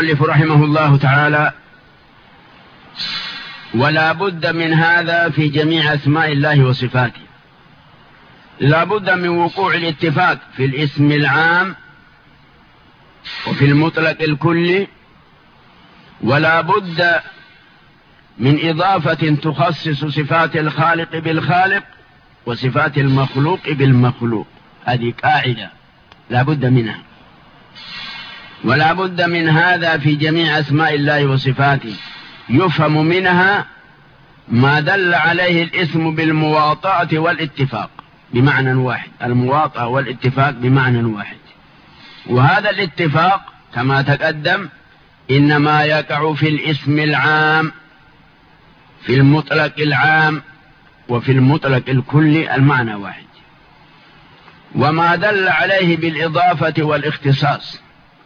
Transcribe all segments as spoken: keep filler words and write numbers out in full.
المؤلف رحمه الله تعالى: ولا بد من هذا في جميع أسماء الله وصفاته. لا بد من وقوع الاتفاق في الاسم العام وفي المطلق الكلي، ولا بد من إضافة تخصص صفات الخالق بالخالق وصفات المخلوق بالمخلوق. هذه قاعدة لا بد منها. ولا بد من هذا في جميع أسماء الله وصفاته، يفهم منها ما دل عليه الاسم بالمواطأة والاتفاق بمعنى واحد. المواطأة والاتفاق بمعنى واحد. وهذا الاتفاق كما تقدم إنما يقع في الاسم العام، في المطلق العام وفي المطلق الكلي المعنى واحد. وما دل عليه بالإضافة والاختصاص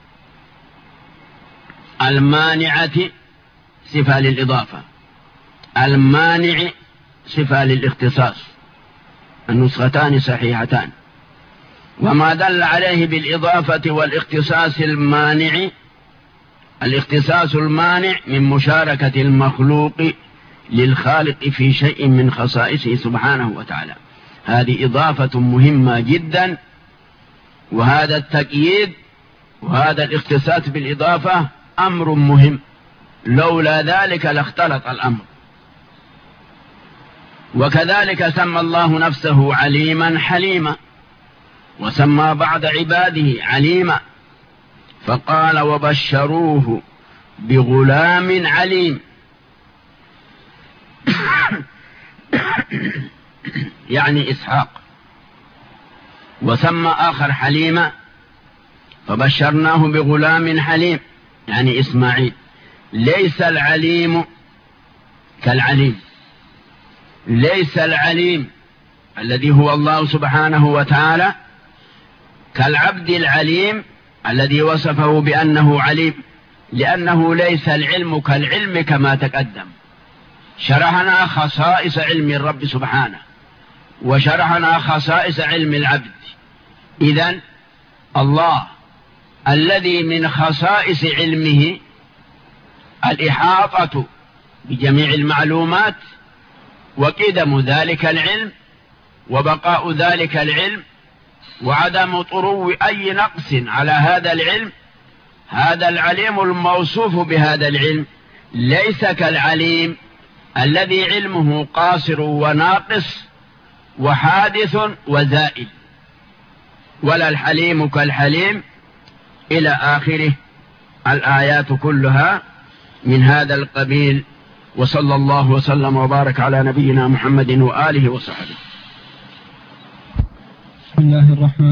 المانعة صفة للإضافة، المانع صفة للاختصاص، النسختان صحيحتان. وما دل عليه بالإضافة والاختصاص المانع، الاختصاص المانع من مشاركة المخلوق للخالق في شيء من خصائصه سبحانه وتعالى. هذه إضافة مهمة جدا، وهذا التقييد وهذا الاختصاص بالإضافة أمر مهم، لولا ذلك لاختلط الأمر. وكذلك سمى الله نفسه عليما حليما، وسمى بعض عباده عليما، فقال: وبشروه بغلام عليم. يعني إسحاق. وسمى آخر حليما فبشرناه بغلام حليم، يعني إسماعيل. ليس العليم كالعليم، ليس العليم الذي هو الله سبحانه وتعالى كالعبد العليم الذي وصفه بأنه عليم، لأنه ليس العلم كالعلم كما تقدم. شرحنا خصائص علم الرب سبحانه، وشرحنا خصائص علم العبد. إذن الله الذي من خصائص علمه الإحاطة بجميع المعلومات، وقدم ذلك العلم، وبقاء ذلك العلم، وعدم طرو أي نقص على هذا العلم. هذا العليم الموصوف بهذا العلم ليس كالعليم الذي علمه قاصر وناقص وحادث وزائل، ولا الحليم كالحليم، إلى آخره. الآيات كلها من هذا القبيل. وصلى الله وسلم وبارك على نبينا محمد وآله وصحبه. بسم الله الرحمن